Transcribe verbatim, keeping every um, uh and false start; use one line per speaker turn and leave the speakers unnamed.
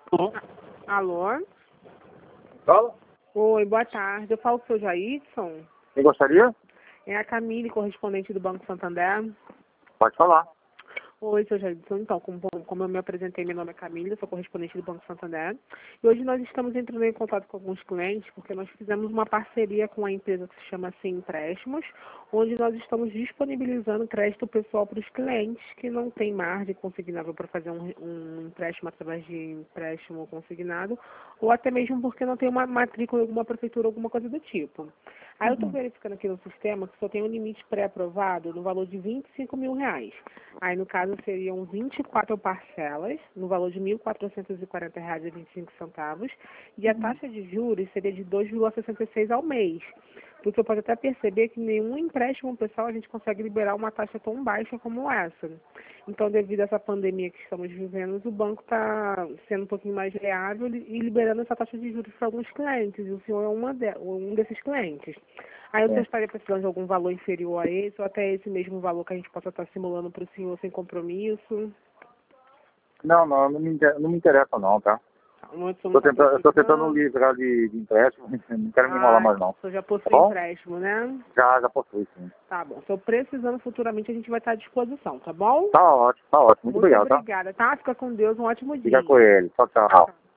Alô?
Alô?
Fala?
Oi, boa tarde. Eu falo com o seu Jairson.
Quem gostaria?
É a Camille, correspondente do Banco Santander.
Pode falar.
Oi, seu Jairson. Então, como, como eu me apresentei, meu nome é Camille, eu sou correspondente do Banco Santander. E hoje nós estamos entrando em contato com alguns clientes, porque nós fizemos uma parceria com a empresa que se chama Sim Empréstimos, onde nós estamos disponibilizando crédito pessoal para os clientes que não têm margem consignável para fazer um, um empréstimo através de empréstimo consignado, ou até mesmo porque não tem uma matrícula em alguma prefeitura, alguma coisa do tipo. Aí eu estou verificando aqui no sistema que só tem um limite pré-aprovado no valor de vinte e cinco mil reais. Aí, no caso, seriam vinte e quatro parcelas, no valor de mil quatrocentos e quarenta reais e vinte e cinco centavos, e a taxa de juros seria de dois vírgula sessenta e seis ao mês. Porque você pode até perceber que nenhum empréstimo pessoal a gente consegue liberar uma taxa tão baixa como essa. Então, devido a essa pandemia que estamos vivendo, o banco está sendo um pouquinho mais viável e liberando essa taxa de juros para alguns clientes, e o senhor é uma de, um desses clientes. Aí o senhor
É.
estaria precisando de algum valor inferior a esse, ou até esse mesmo valor que a gente possa estar simulando para o senhor sem compromisso?
Não, não, não me, inter- não me interessa não, tá?
Onde o senhor não
Estou
está
tentando, eu tô tentando
precisando?
livrar de, de empréstimo, não quero me enrolar
Ah,
mais não.
o senhor já
Tá
possui
bom?
empréstimo, né?
Já, já possui, sim.
Tá bom. Se eu precisando futuramente, a gente vai estar à disposição, tá bom?
Tá ótimo, tá ótimo. Muito
Muito
obrigado, tá?
obrigada, tá? Fica com Deus, um ótimo
Fica
dia.
com ele. Tchau, tchau.